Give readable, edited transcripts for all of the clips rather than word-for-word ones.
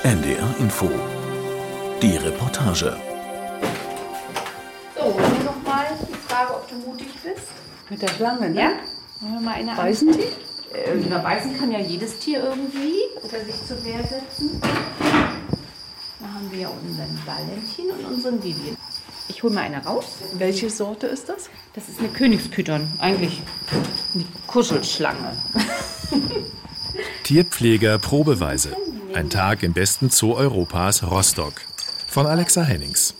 NDR Info. Die Reportage. So, hier nochmal die Frage, ob du mutig bist. Mit der Schlange, ne? Ja? Machen wir mal eine Beißen die? Beißen kann ja jedes Tier irgendwie oder sich zur Wehr setzen. Da haben wir ja unseren Valentin und unseren Vivian. Ich hole mal eine raus. Welche Sorte ist das? Das ist eine Königspython, eigentlich eine Kuschelschlange. Tierpfleger Probeweise. Ein Tag im besten Zoo Europas, Rostock. Von Alexa Hennings.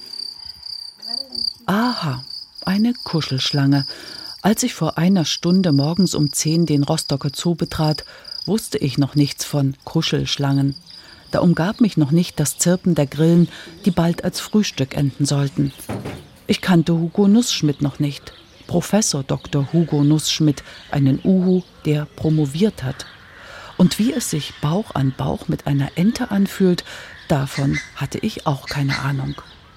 Aha, eine Kuschelschlange. Als ich vor einer Stunde morgens um 10 den Rostocker Zoo betrat, wusste ich noch nichts von Kuschelschlangen. Da umgab mich noch nicht das Zirpen der Grillen, die bald als Frühstück enden sollten. Ich kannte Hugo Nussschmidt noch nicht. Professor Dr. Hugo Nussschmidt, einen Uhu, der promoviert hat. Und wie es sich Bauch an Bauch mit einer Ente anfühlt, davon hatte ich auch keine Ahnung.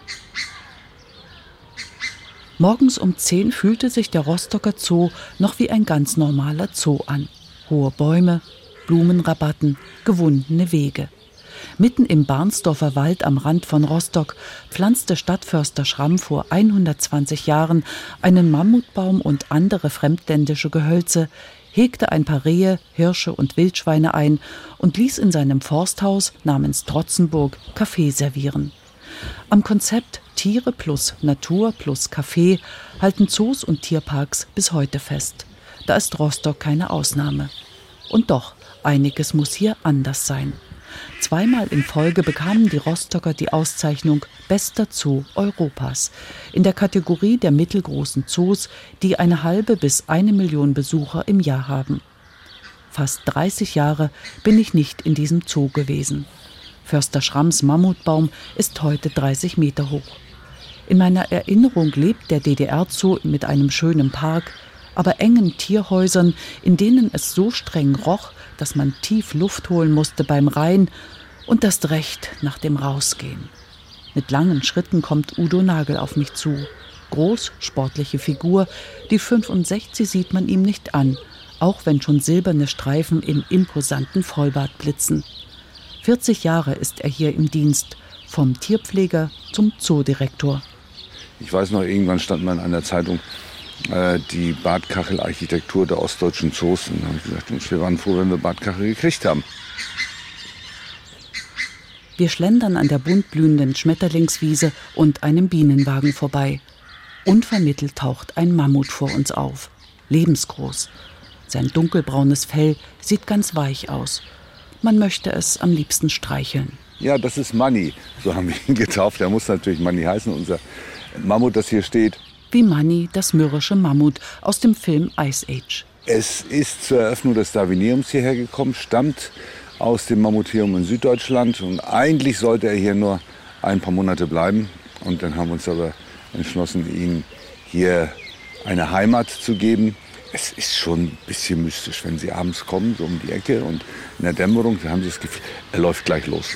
Morgens um 10 fühlte sich der Rostocker Zoo noch wie ein ganz normaler Zoo an. Hohe Bäume, Blumenrabatten, gewundene Wege. Mitten im Barnsdorfer Wald am Rand von Rostock pflanzte Stadtförster Schramm vor 120 Jahren einen Mammutbaum und andere fremdländische Gehölze, hegte ein paar Rehe, Hirsche und Wildschweine ein und ließ in seinem Forsthaus namens Trotzenburg Kaffee servieren. Am Konzept Tiere plus Natur plus Kaffee halten Zoos und Tierparks bis heute fest. Da ist Rostock keine Ausnahme. Und doch, einiges muss hier anders sein. Zweimal in Folge bekamen die Rostocker die Auszeichnung Bester Zoo Europas in der Kategorie der mittelgroßen Zoos, die 1,5 bis 1 Million Besucher im Jahr haben. Fast 30 Jahre bin ich nicht in diesem Zoo gewesen. Förster Schramms Mammutbaum ist heute 30 Meter hoch. In meiner Erinnerung lebt der DDR-Zoo mit einem schönen Park, aber engen Tierhäusern, in denen es so streng roch, dass man tief Luft holen musste beim Rein und erst recht nach dem Rausgehen. Mit langen Schritten kommt Udo Nagel auf mich zu. Groß, sportliche Figur, die 65 sieht man ihm nicht an, auch wenn schon silberne Streifen im imposanten Vollbart blitzen. 40 Jahre ist er hier im Dienst, vom Tierpfleger zum Zoodirektor. Ich weiß noch, irgendwann stand mal in einer Zeitung die Bartkachelarchitektur der ostdeutschen Zoos. Und da habe ich gesagt, wir waren froh, wenn wir Bartkachel gekriegt haben. Wir schlendern an der bunt blühenden Schmetterlingswiese und einem Bienenwagen vorbei. Unvermittelt taucht ein Mammut vor uns auf, lebensgroß. Sein dunkelbraunes Fell sieht ganz weich aus. Man möchte es am liebsten streicheln. Ja, das ist Manni, so haben wir ihn getauft. Der muss natürlich Manni heißen, unser Mammut, das hier steht. Wie Manni, das mürrische Mammut aus dem Film Ice Age. Es ist zur Eröffnung des Darwiniums hierher gekommen, stammt aus dem Mammutium in Süddeutschland. Und eigentlich sollte er hier nur ein paar Monate bleiben. Und dann haben wir uns aber entschlossen, ihm hier eine Heimat zu geben. Es ist schon ein bisschen mystisch, wenn Sie abends kommen, so um die Ecke und in der Dämmerung, da haben Sie das Gefühl, er läuft gleich los.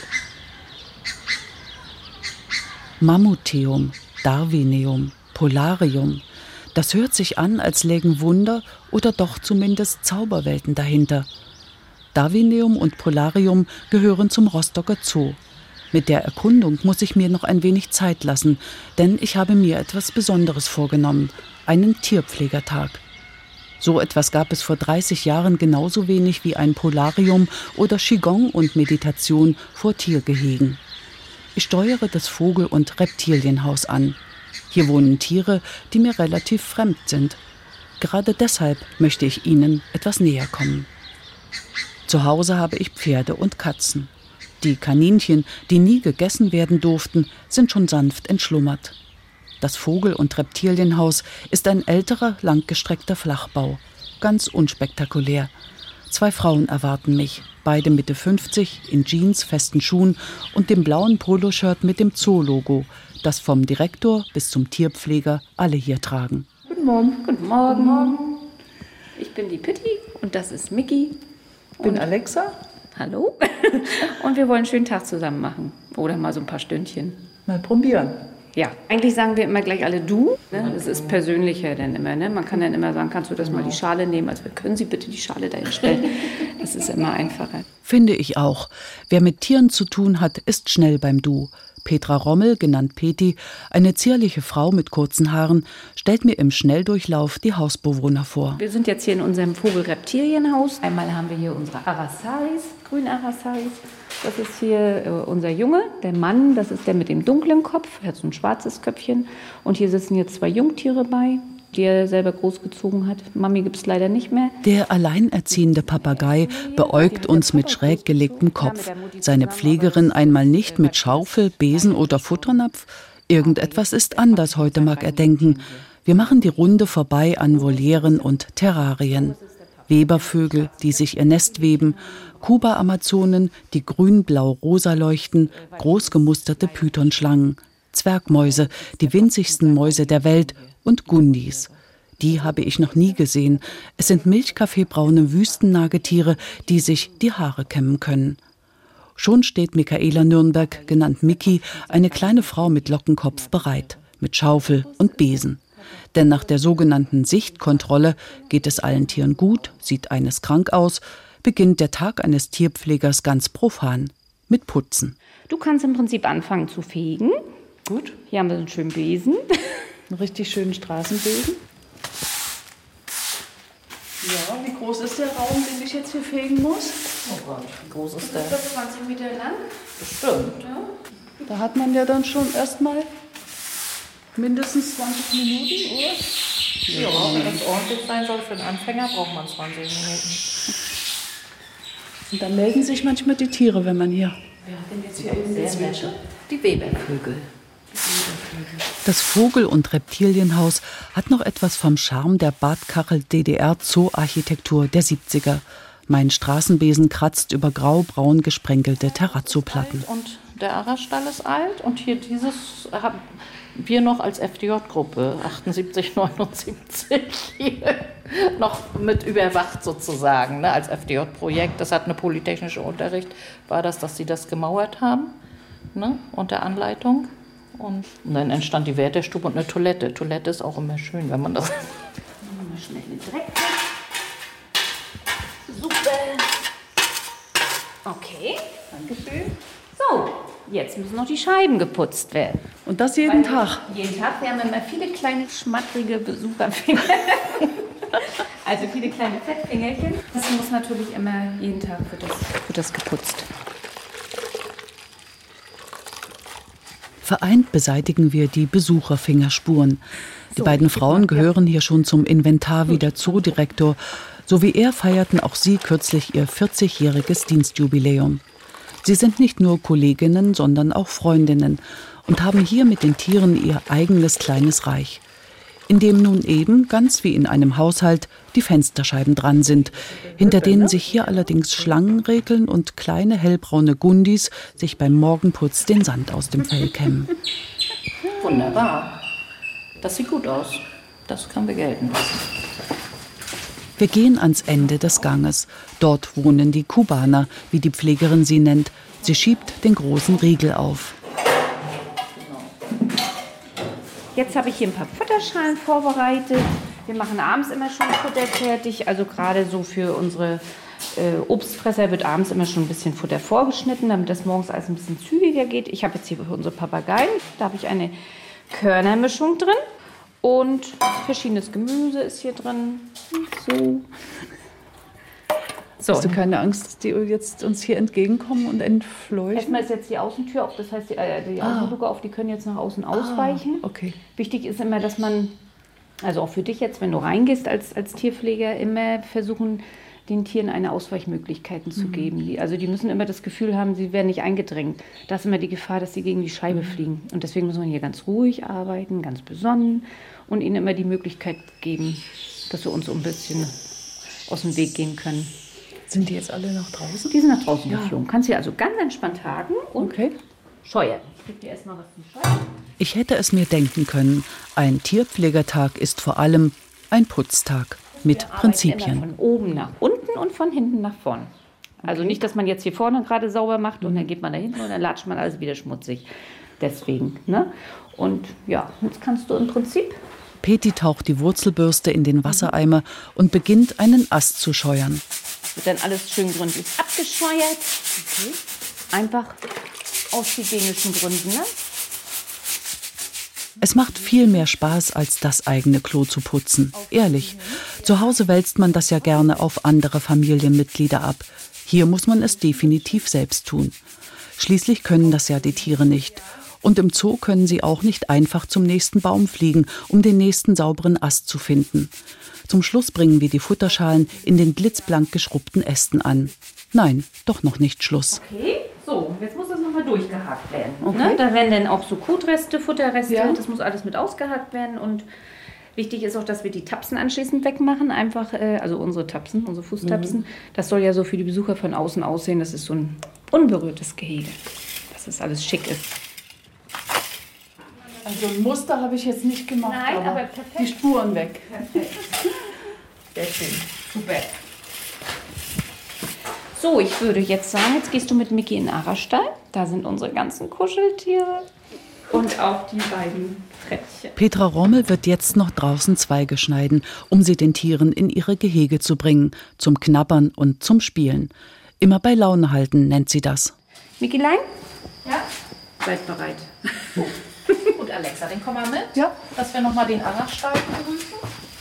Mammuteum, Darwinium, Polarium. Das hört sich an, als lägen Wunder oder doch zumindest Zauberwelten dahinter. Darwinium und Polarium gehören zum Rostocker Zoo. Mit der Erkundung muss ich mir noch ein wenig Zeit lassen, denn ich habe mir etwas Besonderes vorgenommen, einen Tierpflegertag. So etwas gab es vor 30 Jahren genauso wenig wie ein Polarium oder Qigong und Meditation vor Tiergehegen. Ich steuere das Vogel- und Reptilienhaus an. Hier wohnen Tiere, die mir relativ fremd sind. Gerade deshalb möchte ich ihnen etwas näher kommen. Zu Hause habe ich Pferde und Katzen. Die Kaninchen, die nie gegessen werden durften, sind schon sanft entschlummert. Das Vogel- und Reptilienhaus ist ein älterer, langgestreckter Flachbau. Ganz unspektakulär. 2 Frauen erwarten mich, beide Mitte 50, in Jeans, festen Schuhen und dem blauen Poloshirt mit dem Zoo-Logo, das vom Direktor bis zum Tierpfleger alle hier tragen. Guten Morgen. Guten Morgen. Guten Morgen. Ich bin die Pitti und das ist Micky. Ich bin Alexa. Hallo. Und wir wollen einen schönen Tag zusammen machen. Oder mal so ein paar Stündchen. Mal probieren. Ja, eigentlich sagen wir immer gleich alle du. Ne? Das ist persönlicher dann immer. Ne? Man kann dann immer sagen, kannst du das mal die Schale nehmen? Also können Sie bitte die Schale dahin stellen? Das ist immer einfacher. Finde ich auch. Wer mit Tieren zu tun hat, ist schnell beim Du. Petra Rommel, genannt Peti, eine zierliche Frau mit kurzen Haaren, stellt mir im Schnelldurchlauf die Hausbewohner vor. Wir sind jetzt hier in unserem Vogel-Reptilienhaus. Einmal haben wir hier unsere Arasaris, Grün-Arasaris. Das ist hier unser Junge, der Mann, das ist der mit dem dunklen Kopf. Er hat so ein schwarzes Köpfchen. Und hier sitzen jetzt 2 Jungtiere bei, die er selber großgezogen hat. Mami gibt es leider nicht mehr. Der alleinerziehende Papagei beäugt uns mit schräg gelegtem Kopf. Seine Pflegerin einmal nicht mit Schaufel, Besen oder Futternapf. Irgendetwas ist anders heute, mag er denken. Wir machen die Runde vorbei an Volieren und Terrarien. Webervögel, die sich ihr Nest weben, Kuba-Amazonen, die grün-blau-rosa leuchten, großgemusterte Pythonschlangen, Zwergmäuse, die winzigsten Mäuse der Welt und Gundis. Die habe ich noch nie gesehen. Es sind milchkaffeebraune Wüstennagetiere, die sich die Haare kämmen können. Schon steht Michaela Nürnberg, genannt Miki, eine kleine Frau mit Lockenkopf bereit, mit Schaufel und Besen. Denn nach der sogenannten Sichtkontrolle geht es allen Tieren gut, sieht eines krank aus, beginnt der Tag eines Tierpflegers ganz profan, mit Putzen. Du kannst im Prinzip anfangen zu fegen. Gut. Hier haben wir so einen schönen Besen. Einen richtig schönen Straßenbesen. Ja, wie groß ist der Raum, den ich jetzt hier fegen muss? Oh Gott, wie groß ist der? 20 Meter lang. Bestimmt. Ja. Da hat man ja dann schon erstmal mindestens 20 Minuten, oder? Ja, wenn das ordentlich sein soll für einen Anfänger, braucht man 20 Minuten. Und dann melden sich manchmal die Tiere, wenn man hier... Wir haben jetzt hier in der Mitte die Webervögel. Das Vogel- und Reptilienhaus hat noch etwas vom Charme der Bartkachel-DDR-Zoo-Architektur der 70er. Mein Straßenbesen kratzt über grau-braun gesprenkelte Terrazzo-Platten. Und der Arastall ist alt und hier dieses haben wir noch als FDJ-Gruppe 78, 79 hier noch mit überwacht sozusagen, ne, als FDJ-Projekt. Das hat eine polytechnische Unterricht, war das, dass sie das gemauert haben, ne, unter Anleitung. Und dann entstand die Wärterstube und eine Toilette. Toilette ist auch immer schön, wenn man das... Mal schnell den Dreck weg. Super. Okay, danke schön. So, jetzt müssen noch die Scheiben geputzt werden. Und das jeden Tag? Jeden Tag. Wir haben immer viele kleine schmattrige Besucherfinger. Also viele kleine Fettfingerchen. Das muss natürlich immer jeden Tag wird das geputzt. Vereint beseitigen wir die Besucherfingerspuren. Die beiden Frauen gehören hier schon zum Inventar wie der Zoodirektor. So wie er feierten auch sie kürzlich ihr 40-jähriges Dienstjubiläum. Sie sind nicht nur Kolleginnen, sondern auch Freundinnen und haben hier mit den Tieren ihr eigenes kleines Reich, in dem nun eben, ganz wie in einem Haushalt, die Fensterscheiben dran sind, hinter denen sich hier allerdings Schlangen regeln und kleine hellbraune Gundis sich beim Morgenputz den Sand aus dem Fell kämmen. Wunderbar. Das sieht gut aus. Das können wir gelten lassen. Wir gehen ans Ende des Ganges. Dort wohnen die Kubaner, wie die Pflegerin sie nennt. Sie schiebt den großen Riegel auf. Jetzt habe ich hier ein paar Futterschalen vorbereitet. Wir machen abends immer schon Futter fertig. Also gerade so für unsere Obstfresser wird abends immer schon ein bisschen Futter vorgeschnitten, damit das morgens alles ein bisschen zügiger geht. Ich habe jetzt hier für unsere Papageien, da habe ich eine Körnermischung drin. Und verschiedenes Gemüse ist hier drin. So. Hast du keine Angst, dass die jetzt uns hier entgegenkommen und entfleuchen? Erstmal ist jetzt die Außentür auf, das heißt die Außenluke auf, die können jetzt nach außen ausweichen. Okay. Wichtig ist immer, dass man, also auch für dich jetzt, wenn du reingehst als Tierpfleger, immer versuchen, den Tieren eine Ausweichmöglichkeiten zu geben. Die müssen immer das Gefühl haben, sie werden nicht eingedrängt. Da ist immer die Gefahr, dass sie gegen die Scheibe fliegen. Und deswegen muss man hier ganz ruhig arbeiten, ganz besonnen und ihnen immer die Möglichkeit geben, dass sie uns so ein bisschen aus dem Weg gehen können. Sind die jetzt alle noch draußen? Die sind nach draußen geflogen. Kannst hier also ganz entspannt tagen und scheuern. Ich gebe dir erstmal was zum Scheuern. Ich hätte es mir denken können, ein Tierpflegertag ist vor allem ein Putztag mit Prinzipien. Von oben nach unten und von hinten nach vorn. Also nicht, dass man jetzt hier vorne gerade sauber macht und dann geht man da hinten und dann latscht man alles wieder schmutzig. Deswegen, ne? Und ja, jetzt kannst du im Prinzip... Peti taucht die Wurzelbürste in den Wassereimer und beginnt, einen Ast zu scheuern. Wird dann alles schön gründlich abgescheuert. Okay. Einfach aus hygienischen Gründen, ne? Es macht viel mehr Spaß, als das eigene Klo zu putzen. Ehrlich, zu Hause wälzt man das ja gerne auf andere Familienmitglieder ab. Hier muss man es definitiv selbst tun. Schließlich können das ja die Tiere nicht. Und im Zoo können sie auch nicht einfach zum nächsten Baum fliegen, um den nächsten sauberen Ast zu finden. Zum Schluss bringen wir die Futterschalen in den blitzblank geschrubbten Ästen an. Nein, doch noch nicht Schluss. Okay, so, jetzt muss das nochmal durchgehakt werden. Okay. Ne? Da werden dann auch so Kotreste, Futterreste, das muss alles mit ausgehakt werden. Und wichtig ist auch, dass wir die Tapsen anschließend wegmachen. Einfach, also unsere Tapsen, unsere Fußtapsen. Das soll ja so für die Besucher von außen aussehen. Das ist so ein unberührtes Gehege, dass das alles schick ist. Also ein Muster habe ich jetzt nicht gemacht, Nein, aber perfekt. Die Spuren weg. Perfekt. Sehr schön. Super. So, ich würde jetzt sagen, jetzt gehst du mit Micky in den Arastall. Da sind unsere ganzen Kuscheltiere und auch die beiden Frettchen. Petra Rommel wird jetzt noch draußen Zweige schneiden, um sie den Tieren in ihre Gehege zu bringen, zum Knabbern und zum Spielen. Immer bei Laune halten, nennt sie das. Mickelein? Ja? Seid bereit. Und Alexa, den komm mal mit. Ja. Dass wir nochmal den Arastall begrüßen.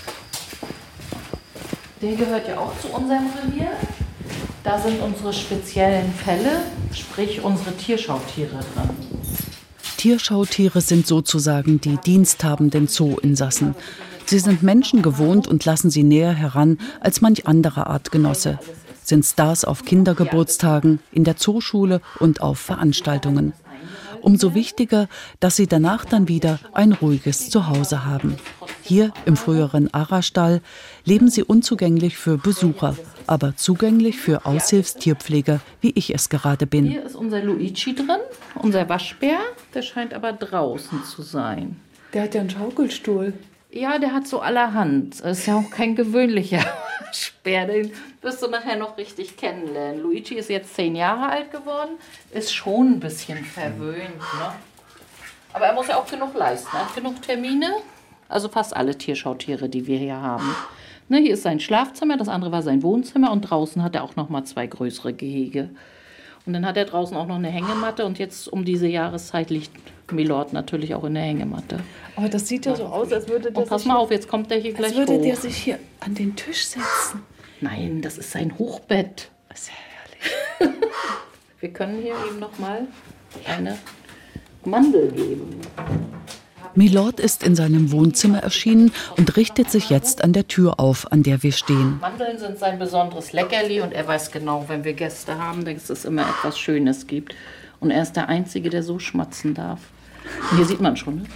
Der gehört ja auch zu unserem Revier. Da sind unsere speziellen Fälle, sprich unsere Tierschautiere drin. Tierschautiere sind sozusagen die diensthabenden Zoo-Insassen. Sie sind Menschen gewohnt und lassen sie näher heran als manch anderer Artgenosse. Sind Stars auf Kindergeburtstagen, in der Zooschule und auf Veranstaltungen. Umso wichtiger, dass sie danach dann wieder ein ruhiges Zuhause haben. Hier im früheren Arastall leben sie unzugänglich für Besucher, aber zugänglich für Aushilfstierpfleger, wie ich es gerade bin. Hier ist unser Luigi drin, unser Waschbär. Der scheint aber draußen zu sein. Der hat ja einen Schaukelstuhl. Ja, der hat so allerhand. Das ist ja auch kein gewöhnlicher Waschbär. Den wirst du nachher noch richtig kennenlernen. Luigi ist jetzt 10 Jahre alt geworden. Ist schon ein bisschen verwöhnt, ne? Aber er muss ja auch genug leisten. Er hat genug Termine. Also fast alle Tierschautiere, die wir hier haben. Ne, hier ist sein Schlafzimmer, das andere war sein Wohnzimmer. Und draußen hat er auch noch mal 2 größere Gehege. Und dann hat er draußen auch noch eine Hängematte. Und jetzt um diese Jahreszeit liegt Milord natürlich auch in der Hängematte. Aber das sieht ja so aus, als würde der und pass mal auf, jetzt kommt der hier gleich hoch. Als würde der sich hier an den Tisch setzen. Nein, das ist sein Hochbett. Das ist ja herrlich. Wir können hier eben noch mal eine Mandel geben. Milord ist in seinem Wohnzimmer erschienen und richtet sich jetzt an der Tür auf, an der wir stehen. Mandeln sind sein besonderes Leckerli und er weiß genau, wenn wir Gäste haben, dass es immer etwas Schönes gibt. Und er ist der Einzige, der so schmatzen darf. Und hier sieht man schon, ne?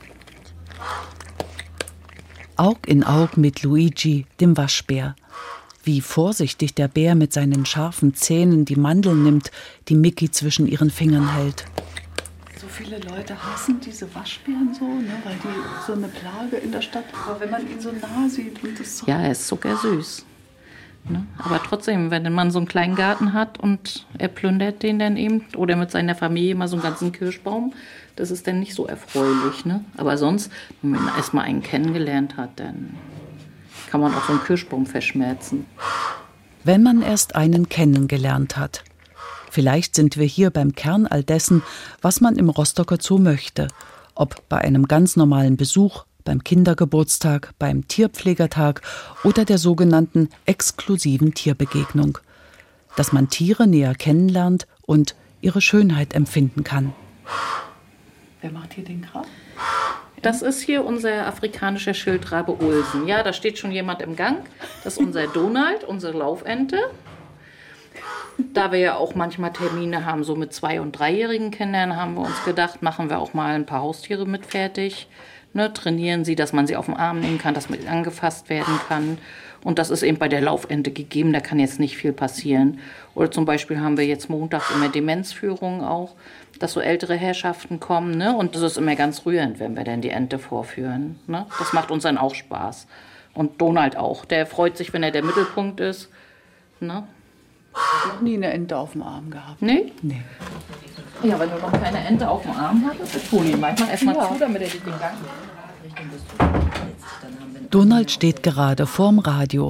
Aug in Aug mit Luigi, dem Waschbär. Wie vorsichtig der Bär mit seinen scharfen Zähnen die Mandeln nimmt, die Micky zwischen ihren Fingern hält. So viele Leute hassen diese Waschbären so, ne, weil die so eine Plage in der Stadt. Aber wenn man ihn so nah sieht und das so. Ja, er ist zuckersüß. Ne? Aber trotzdem, wenn man so einen kleinen Garten hat und er plündert den dann eben oder mit seiner Familie mal so einen ganzen Kirschbaum, das ist dann nicht so erfreulich. Ne? Aber sonst, wenn man erstmal einen kennengelernt hat, dann kann man auch so einen Kirschbaum verschmerzen. Wenn man erst einen kennengelernt hat. Vielleicht sind wir hier beim Kern all dessen, was man im Rostocker Zoo möchte. Ob bei einem ganz normalen Besuch, beim Kindergeburtstag, beim Tierpflegertag oder der sogenannten exklusiven Tierbegegnung. Dass man Tiere näher kennenlernt und ihre Schönheit empfinden kann. Wer macht hier den Kram? Das ist hier unser afrikanischer Schildrabe Ulsen. Ja, da steht schon jemand im Gang. Das ist unser Donald, unsere Laufente. Da wir ja auch manchmal Termine haben, so mit 2- und 3-jährigen Kindern, haben wir uns gedacht, machen wir auch mal ein paar Haustiere mit fertig. Ne, trainieren sie, dass man sie auf den Arm nehmen kann, dass mit angefasst werden kann. Und das ist eben bei der Laufente gegeben, da kann jetzt nicht viel passieren. Oder zum Beispiel haben wir jetzt montags immer Demenzführungen auch, dass so ältere Herrschaften kommen. Ne? Und das ist immer ganz rührend, wenn wir dann die Ente vorführen. Ne? Das macht uns dann auch Spaß. Und Donald auch, der freut sich, wenn er der Mittelpunkt ist. Ne? Ich habe noch nie eine Ente auf dem Arm gehabt. Nee? Nee. Ja, wenn du noch keine Ente auf dem Arm hattest, das tun die manchmal erstmal zu, damit er dich den Gang. Donald steht gerade vorm Radio.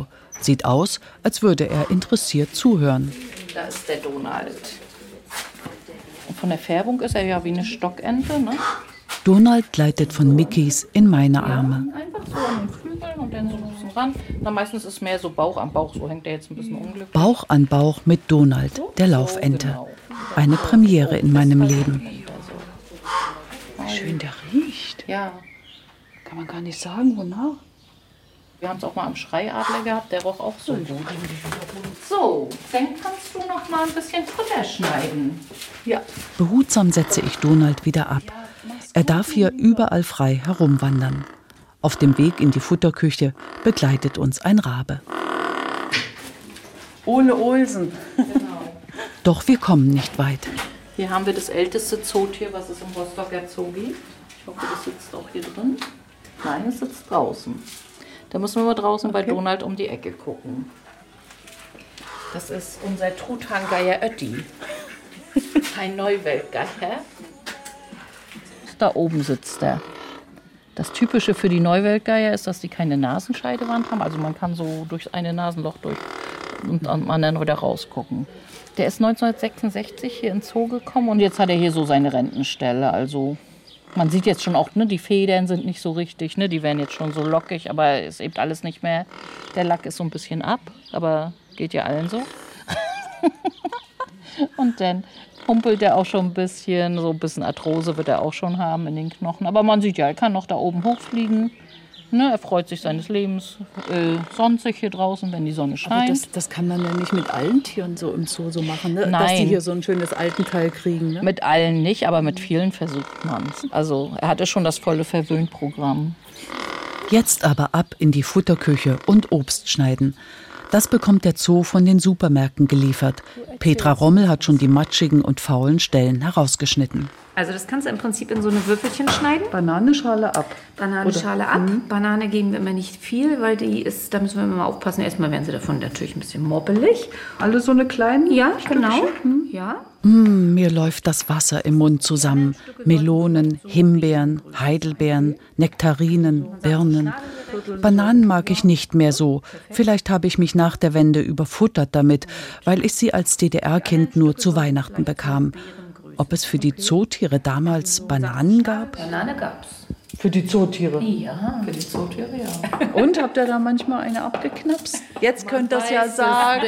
Sieht aus, als würde er interessiert zuhören. Da ist der Donald. Und von der Färbung ist er ja wie eine Stockente, ne? Donald gleitet von Mickeys in meine Arme. Einfach so an den Flügeln und dann so ein bisschen ran. Na, meistens ist mehr so Bauch an Bauch, so hängt er jetzt ein bisschen unglücklich. Bauch an Bauch mit Donald, der Laufente. Genau. Eine Premiere in meinem Leben. Wie schön der riecht. Ja, Kann man gar nicht sagen, wonach. wir haben es auch mal am Schreiadler gehabt, der roch auch so gut. So, dann kannst du noch mal ein bisschen Futter schneiden. Ja. Behutsam setze ich Donald wieder ab. Er darf hier überall frei herumwandern. Auf dem Weg in die Futterküche begleitet uns ein Rabe. Ole Olsen. Doch wir kommen nicht weit. Hier haben wir das älteste Zootier, was es im Rostocker Zoo gibt. Ich hoffe, das sitzt auch hier drin. Nein, es sitzt draußen. Da müssen wir mal draußen bei Donald um die Ecke gucken. Das ist unser Truthahngeier Ötti. Ein Neuweltgeier. Da oben sitzt er. Das Typische für die Neuweltgeier ist, dass die keine Nasenscheidewand haben. Also man kann so durch eine Nasenloch durch und am anderen wieder rausgucken. Der ist 1966 hier ins Zoo gekommen und jetzt hat er hier so seine Rentenstelle. Also man sieht jetzt schon auch, ne, die Federn sind nicht so richtig, ne, die werden jetzt schon so lockig, aber ist eben alles nicht mehr. Der Lack ist so ein bisschen ab, aber geht ja allen so. Und dann humpelt er auch schon ein bisschen, so ein bisschen Arthrose wird er auch schon haben in den Knochen. Aber man sieht ja, er kann noch da oben hochfliegen. Ne, er freut sich seines Lebens, sonnt sich hier draußen, wenn die Sonne scheint. Aber das kann man ja nicht mit allen Tieren so im Zoo so machen, ne? Nein. Dass die hier so ein schönes Altenteil kriegen. Ne? Mit allen nicht, aber mit vielen versucht man es. Also er hatte schon das volle Verwöhnprogramm. Jetzt aber ab in die Futterküche und Obst schneiden. Das bekommt der Zoo von den Supermärkten geliefert. Petra Rommel hat schon die matschigen und faulen Stellen herausgeschnitten. Also das kannst du im Prinzip in so eine Würfelchen schneiden. Bananenschale ab. Bananenschale ab. Banane geben wir immer nicht viel, weil da müssen wir immer aufpassen. Erstmal werden sie davon natürlich ein bisschen mobbelig. Alle so eine kleine Ja, Stückchen? genau. Ja. Mir läuft das Wasser im Mund zusammen. Melonen, Himbeeren, Heidelbeeren, Nektarinen, Birnen. Bananen mag ich nicht mehr so. Vielleicht habe ich mich nach der Wende überfuttert damit, weil ich sie als DDR-Kind nur zu Weihnachten bekam. Ob es für die Zootiere damals Bananen gab? Banane gab's. Für die Zootiere. Ja, für die Zootiere, ja. Und habt ihr da manchmal eine abgeknapst? Jetzt könnt ihr das ja sagen.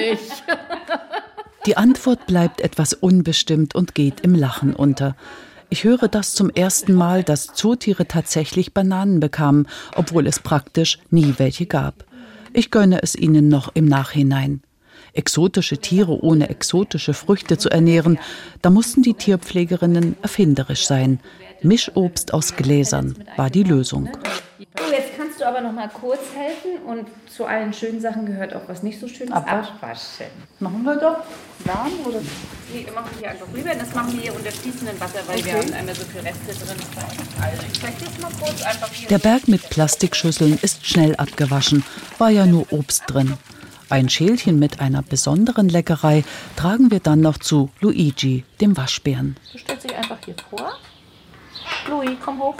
Die Antwort bleibt etwas unbestimmt und geht im Lachen unter. Ich höre das zum ersten Mal, dass Zootiere tatsächlich Bananen bekamen, obwohl es praktisch nie welche gab. Ich gönne es ihnen noch im Nachhinein. Exotische Tiere ohne exotische Früchte zu ernähren, da mussten die Tierpflegerinnen erfinderisch sein. Mischobst aus Gläsern war die Lösung. So, jetzt kannst du aber noch mal kurz helfen und zu allen schönen Sachen gehört auch was nicht so schönes. Abwaschen. Machen wir doch. Warm oder? Nee, wir machen hier einfach rüber. Das machen wir hier unter fließendem Wasser, weil wir haben einmal so viel Reste drin. Also ich zeige jetzt mal kurz einfach hier. Der Berg mit Plastikschüsseln ist schnell abgewaschen, war ja nur Obst drin. Ein Schälchen mit einer besonderen Leckerei tragen wir dann noch zu Luigi, dem Waschbären. Du stellst dich einfach hier vor. Louis, komm hoch.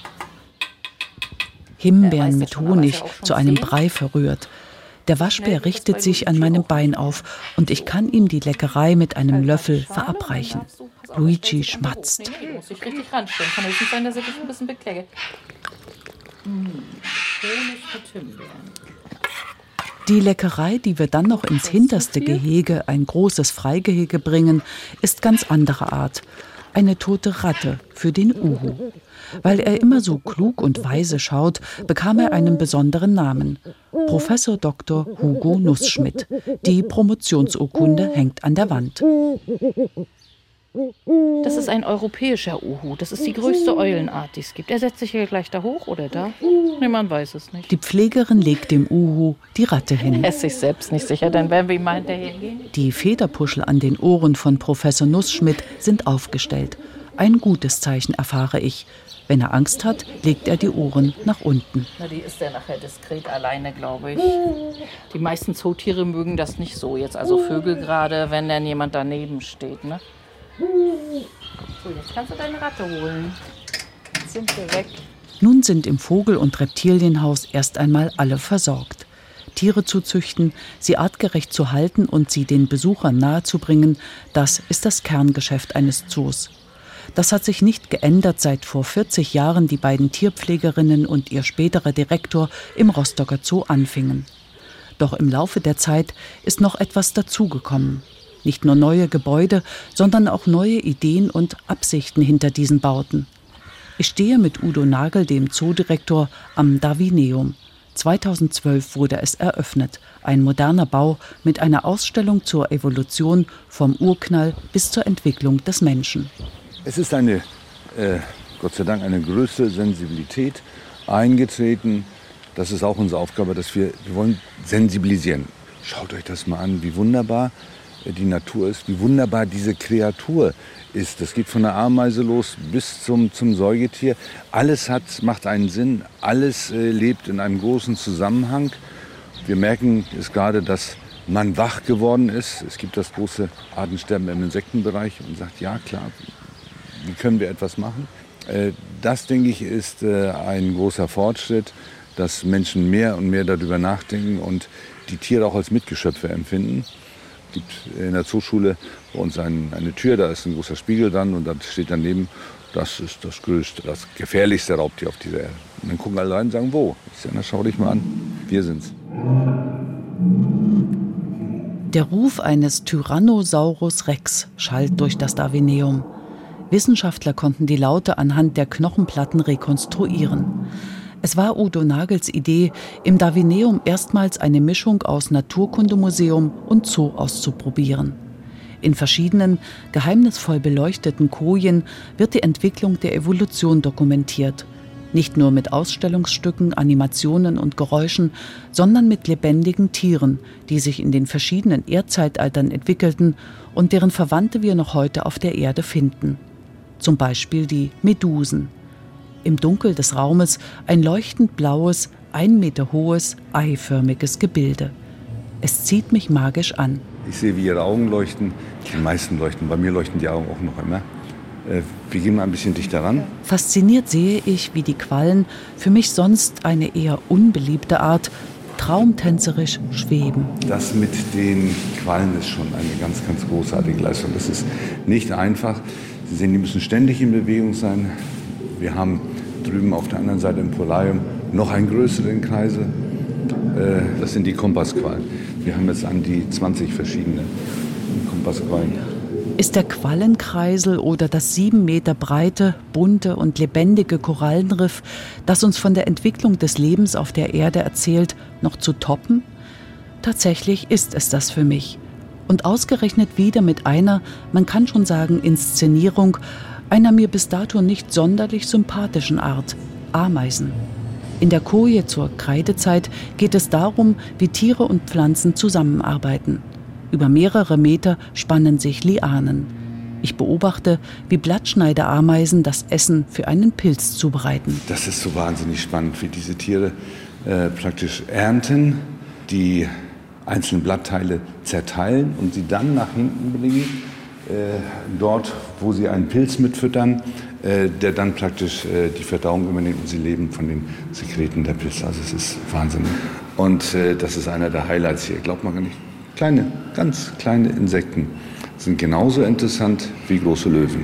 Himbeeren mit Honig zu einem Brei verrührt. Der Waschbär richtet sich an meinem Bein auf und ich kann ihm die Leckerei mit einem Löffel verabreichen. Luigi schmatzt. Nee, du musst dich richtig ranstellen. Kann höchstens sein, dass er dich ein bisschen bekleckt. Honig mit Himbeeren. Die Leckerei, die wir dann noch ins hinterste Gehege, ein großes Freigehege bringen, ist ganz anderer Art. Eine tote Ratte für den Uhu. Weil er immer so klug und weise schaut, bekam er einen besonderen Namen. Professor Dr. Hugo Nussschmidt. Die Promotionsurkunde hängt an der Wand. Das ist ein europäischer Uhu. Das ist die größte Eulenart, die es gibt. Er setzt sich hier gleich da hoch oder da? Nee, man weiß es nicht. Die Pflegerin legt dem Uhu die Ratte hin. Er ist sich selbst nicht sicher, dann werden wir ihm mal hinterhergehen. Die Federpuschel an den Ohren von Professor Nussschmidt sind aufgestellt. Ein gutes Zeichen, erfahre ich. Wenn er Angst hat, legt er die Ohren nach unten. Na, die ist er nachher diskret alleine, glaube ich. Die meisten Zootiere mögen das nicht so. Jetzt also Vögel gerade, wenn dann jemand daneben steht, ne? So, jetzt kannst du deine Ratte holen. Jetzt sind wir weg. Nun sind im Vogel- und Reptilienhaus erst einmal alle versorgt. Tiere zu züchten, sie artgerecht zu halten und sie den Besuchern nahezubringen, das ist das Kerngeschäft eines Zoos. Das hat sich nicht geändert, seit vor 40 Jahren die beiden Tierpflegerinnen und ihr späterer Direktor im Rostocker Zoo anfingen. Doch im Laufe der Zeit ist noch etwas dazugekommen. Nicht nur neue Gebäude, sondern auch neue Ideen und Absichten hinter diesen Bauten. Ich stehe mit Udo Nagel, dem Zoodirektor, am Darwineum. 2012 wurde es eröffnet. Ein moderner Bau mit einer Ausstellung zur Evolution vom Urknall bis zur Entwicklung des Menschen. Es ist Gott sei Dank, eine größere Sensibilität eingetreten. Das ist auch unsere Aufgabe, dass wir wollen sensibilisieren. Schaut euch das mal an, wie wunderbar die Natur ist, wie wunderbar diese Kreatur ist. Das geht von der Ameise los bis zum Säugetier. Alles macht einen Sinn, alles lebt in einem großen Zusammenhang. Wir merken es gerade, dass man wach geworden ist. Es gibt das große Artensterben im Insektenbereich und sagt, ja klar, wie können wir etwas machen? Das, denke ich, ist ein großer Fortschritt, dass Menschen mehr und mehr darüber nachdenken und die Tiere auch als Mitgeschöpfe empfinden. Es gibt in der Zooschule bei uns eine Tür, da ist ein großer Spiegel dran und da steht daneben, das ist das größte, das gefährlichste Raubtier auf dieser Erde. Und dann gucken alle rein und sagen, wo? Ich sage, na, schau dich mal an, wir sind's. Der Ruf eines Tyrannosaurus Rex schallt durch das Darwineum. Wissenschaftler konnten die Laute anhand der Knochenplatten rekonstruieren. Es war Udo Nagels Idee, im Darwineum erstmals eine Mischung aus Naturkundemuseum und Zoo auszuprobieren. In verschiedenen, geheimnisvoll beleuchteten Kojen wird die Entwicklung der Evolution dokumentiert. Nicht nur mit Ausstellungsstücken, Animationen und Geräuschen, sondern mit lebendigen Tieren, die sich in den verschiedenen Erdzeitaltern entwickelten und deren Verwandte wir noch heute auf der Erde finden. Zum Beispiel die Medusen. Im Dunkel des Raumes ein leuchtend blaues, 1 Meter hohes, eiförmiges Gebilde. Es zieht mich magisch an. Ich sehe, wie ihre Augen leuchten. Die meisten leuchten, bei mir leuchten die Augen auch noch immer. Wir gehen mal ein bisschen dichter ran. Fasziniert sehe ich, wie die Quallen, für mich sonst eine eher unbeliebte Art, traumtänzerisch schweben. Das mit den Quallen ist schon eine ganz, ganz großartige Leistung. Das ist nicht einfach. Sie sehen, die müssen ständig in Bewegung sein. Wir haben drüben auf der anderen Seite im Polarium noch einen größeren Kreisel. Das sind die Kompassquallen. Wir haben jetzt an die 20 verschiedene Kompassquallen. Ist der Quallenkreisel oder das 7 Meter breite, bunte und lebendige Korallenriff, das uns von der Entwicklung des Lebens auf der Erde erzählt, noch zu toppen? Tatsächlich ist es das für mich. Und ausgerechnet wieder mit einer, man kann schon sagen, Inszenierung, einer mir bis dato nicht sonderlich sympathischen Art, Ameisen. In der Koje zur Kreidezeit geht es darum, wie Tiere und Pflanzen zusammenarbeiten. Über mehrere Meter spannen sich Lianen. Ich beobachte, wie Blattschneiderameisen das Essen für einen Pilz zubereiten. Das ist so wahnsinnig spannend, wie diese Tiere praktisch ernten, die einzelnen Blattteile zerteilen und sie dann nach hinten bringen, dort, wo sie einen Pilz mitfüttern, der dann praktisch die Verdauung übernimmt und sie leben von den Sekreten der Pilze. Also es ist Wahnsinn. Und das ist einer der Highlights hier. Glaubt man gar nicht. Ganz kleine Insekten sind genauso interessant wie große Löwen.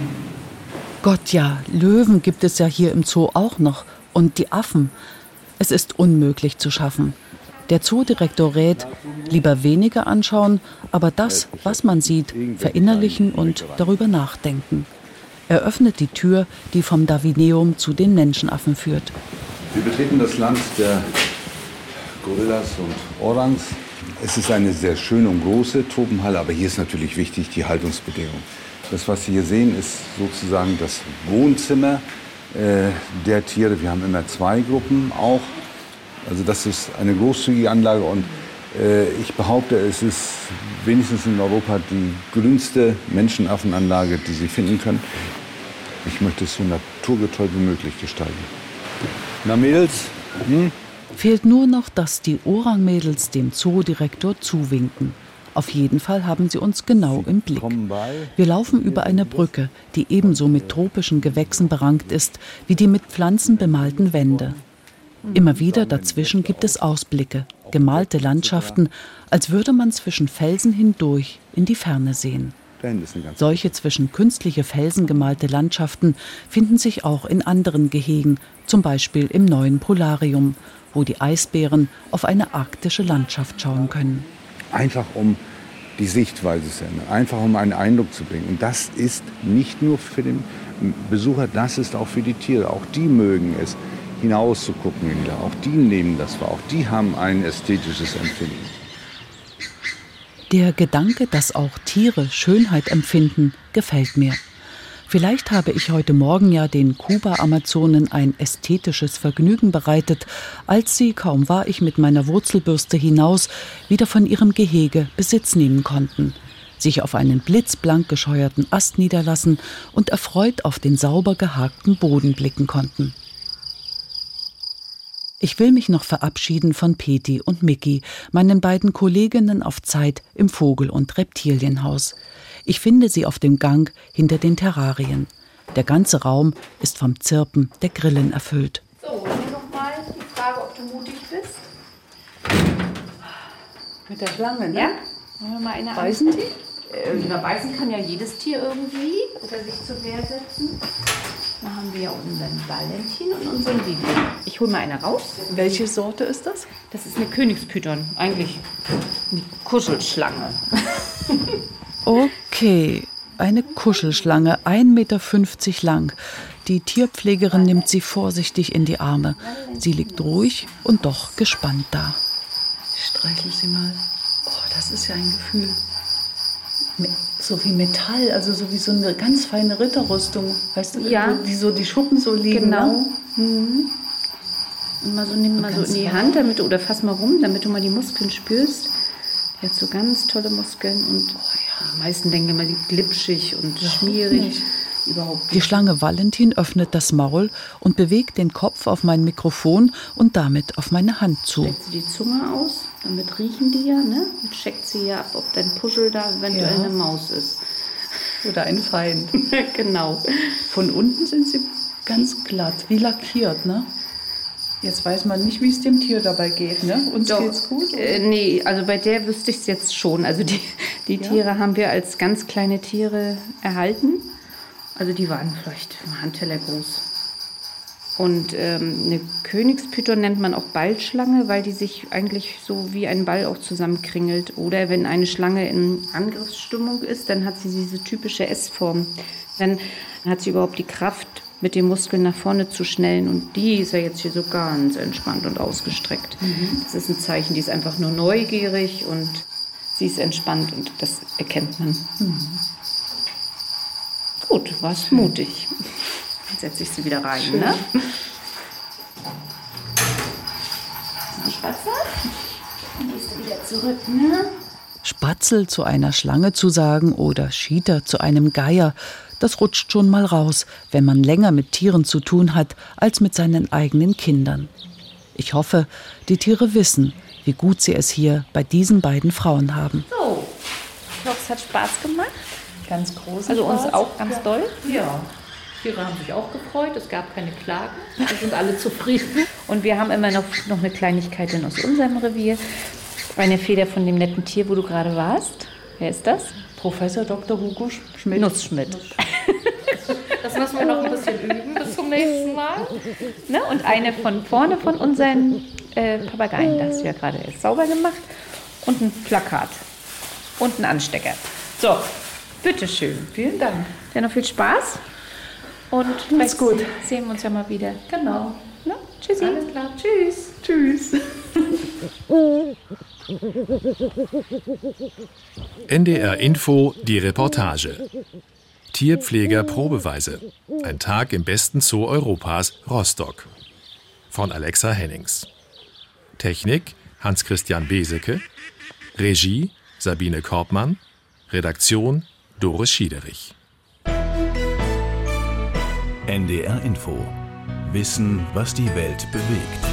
Gott ja, Löwen gibt es ja hier im Zoo auch noch. Und die Affen. Es ist unmöglich zu schaffen. Der Zoodirektor rät, lieber weniger anschauen, aber das, was man sieht, verinnerlichen und darüber nachdenken. Er öffnet die Tür, die vom Darwineum zu den Menschenaffen führt. Wir betreten das Land der Gorillas und Orangs. Es ist eine sehr schöne und große Tropenhalle, aber hier ist natürlich wichtig die Haltungsbedingung. Das, was Sie hier sehen, ist sozusagen das Wohnzimmer der Tiere. Wir haben immer 2 Gruppen auch. Also das ist eine großzügige Anlage und ich behaupte, es ist wenigstens in Europa die grünste Menschenaffenanlage, die Sie finden können. Ich möchte es so naturgetreu wie möglich gestalten. Na Mädels? Fehlt nur noch, dass die Orang-Mädels dem Zoodirektor zuwinken. Auf jeden Fall haben sie uns genau im Blick. Wir laufen über eine Brücke, die ebenso mit tropischen Gewächsen berankt ist wie die mit Pflanzen bemalten Wände. Immer wieder dazwischen gibt es Ausblicke, gemalte Landschaften, als würde man zwischen Felsen hindurch in die Ferne sehen. Solche zwischen künstliche Felsen gemalte Landschaften finden sich auch in anderen Gehegen, zum Beispiel im Neuen Polarium, wo die Eisbären auf eine arktische Landschaft schauen können. Einfach um die Sichtweise zu ändern, einfach um einen Eindruck zu bringen. Und das ist nicht nur für den Besucher, das ist auch für die Tiere. Auch die mögen es, hinaus zu gucken. Auch die nehmen das wahr, auch die haben ein ästhetisches Empfinden. Der Gedanke, dass auch Tiere Schönheit empfinden, gefällt mir. Vielleicht habe ich heute Morgen ja den Kuba-Amazonen ein ästhetisches Vergnügen bereitet, als sie, kaum war ich mit meiner Wurzelbürste hinaus, wieder von ihrem Gehege Besitz nehmen konnten, sich auf einen blitzblank gescheuerten Ast niederlassen und erfreut auf den sauber gehakten Boden blicken konnten. Ich will mich noch verabschieden von Peti und Miki, meinen beiden Kolleginnen auf Zeit im Vogel- und Reptilienhaus. Ich finde sie auf dem Gang hinter den Terrarien. Der ganze Raum ist vom Zirpen der Grillen erfüllt. So, hier nochmal die Frage, ob du mutig bist. Mit der Schlange, ne? Ja? Machen wir mal eine Beißen an. Ja, beißen kann ja jedes Tier irgendwie oder sich zur Wehr setzen. Da haben wir ja unseren Valentin und unseren Vivi. Ich hole mal eine raus. Welche Sorte ist das? Das ist eine Königspython, eigentlich eine Kuschelschlange. Okay, eine Kuschelschlange, 1,50 Meter lang. Die Tierpflegerin nimmt sie vorsichtig in die Arme. Sie liegt ruhig und doch gespannt da. Ich streichel sie mal. Oh, das ist ja ein Gefühl. So wie Metall, also so wie so eine ganz feine Ritterrüstung. Weißt du, Ja. wo die Schuppen so liegen. Genau. Ne? Mhm. Und mal so, nimm mal so in die Hand, damit du, oder fass mal rum, damit du mal die Muskeln spürst. Die hat so ganz tolle Muskeln und die meisten denken immer, die glitschig und schmierig. nicht. Überhaupt Die nicht. Schlange Valentin öffnet das Maul und bewegt den Kopf auf mein Mikrofon und damit auf meine Hand zu. Streckt sie die Zunge aus, damit riechen die ja, ne? Und checkt sie ja ab, ob dein Puschel da eventuell Ja. eine Maus ist. Oder ein Feind. Genau. Von unten sind sie ganz glatt, wie lackiert, ne? Jetzt weiß man nicht, wie es dem Tier dabei geht, ne? Uns Doch. geht's gut? Nee, also bei der wüsste ich es jetzt schon. Also die Tiere haben wir als ganz kleine Tiere erhalten. Also die waren vielleicht einen Handteller groß. Und eine Königspython nennt man auch Ballschlange, weil die sich eigentlich so wie ein Ball auch zusammenkringelt. Oder wenn eine Schlange in Angriffsstimmung ist, dann hat sie diese typische S-Form. Dann hat sie überhaupt die Kraft, mit den Muskeln nach vorne zu schnellen. Und die ist ja jetzt hier so ganz entspannt und ausgestreckt. Das ist ein Zeichen, die ist einfach nur neugierig und sie ist entspannt und das erkennt man. Gut, du warst mutig. Jetzt setze ich sie wieder rein, ne? So, Spatzel. Dann gehst du wieder zurück, ne? Spatzel zu einer Schlange zu sagen oder Schieter zu einem Geier, das rutscht schon mal raus, wenn man länger mit Tieren zu tun hat als mit seinen eigenen Kindern. Ich hoffe, die Tiere wissen, wie gut sie es hier bei diesen beiden Frauen haben. So, ich hoffe, es hat Spaß gemacht. Ganz groß. Also uns auch ganz doll. Ja, Tiere haben sich auch gefreut, es gab keine Klagen, wir sind alle zufrieden. Und wir haben immer noch eine Kleinigkeit aus unserem Revier. Eine Feder von dem netten Tier, wo du gerade warst. Wer ist das? Professor Dr. Hugo Schmidt. Nussschmidt. Das müssen wir noch ein bisschen üben bis zum nächsten Mal. Ne? Und eine von vorne von unseren Papageien, das wir gerade erst sauber gemacht. Und ein Plakat. Und ein Anstecker. So, bitteschön. Vielen Dank. Dann noch viel Spaß. Und Macht's gut. Sehen wir uns ja mal wieder. Genau. Ne? Tschüssi. Alles klar, tschüss. Tschüss. NDR Info, die Reportage. Tierpfleger Probeweise. Ein Tag im besten Zoo Europas, Rostock. Von Alexa Hennings. Technik Hans-Christian Beseke. Regie Sabine Korbmann. Redaktion Doris Schiederich. NDR Info. Wissen, was die Welt bewegt.